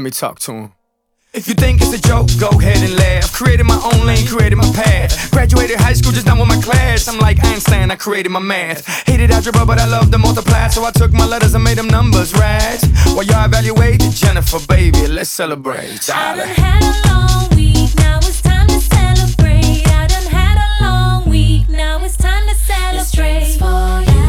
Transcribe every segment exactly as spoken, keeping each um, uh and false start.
me talk to him. If you think it's a joke, go ahead and laugh. Created my own lane, created my path. Graduated high school, just not with my class. I'm like Einstein, I created my math. Hated algebra, but I love to multiply. So I took my letters and made them numbers, right? While y'all evaluated Jennifer, baby, let's celebrate. I done had a long week, now it's time to celebrate. I done had a long week, now it's time to celebrate. This for you.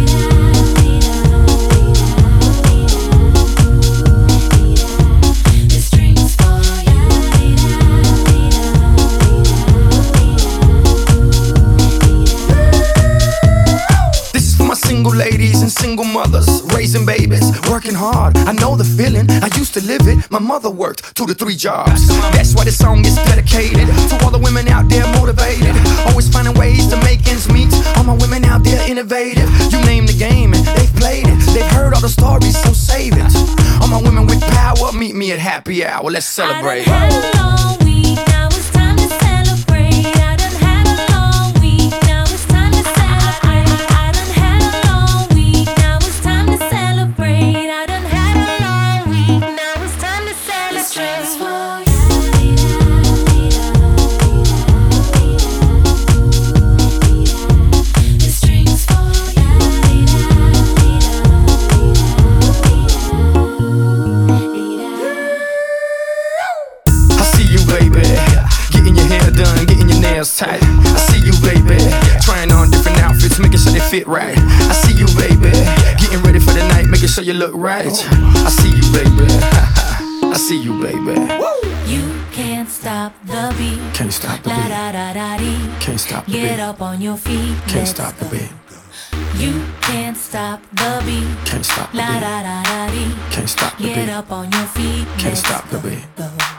Single ladies and single mothers, raising babies, working hard. I know the feeling, I used to live it. My mother worked two to three jobs. That's why this song is dedicated to all the women out there motivated, always finding ways to make ends meet. All my women out there innovative. You name the game and they've played it. They've heard all the stories, so save it. All my women with power, meet me at happy hour. Let's celebrate. I done had a long week, now it's time to celebrate. I done had a long week, now it's time to celebrate. Tight. I see you, baby, trying on different outfits, making sure they fit right. I see you, baby, getting ready for the night, making sure you look right. I see you, baby. I see you, baby. You can't stop the beat. Can't stop the beat. La da da da dee. Can't stop the beat. Get up on your feet. Can't stop the beat. You can't stop the beat. Can't stop the La beat. da da da dee. Can't stop the beat. Get up on your feet. Can't stop the beat. Go.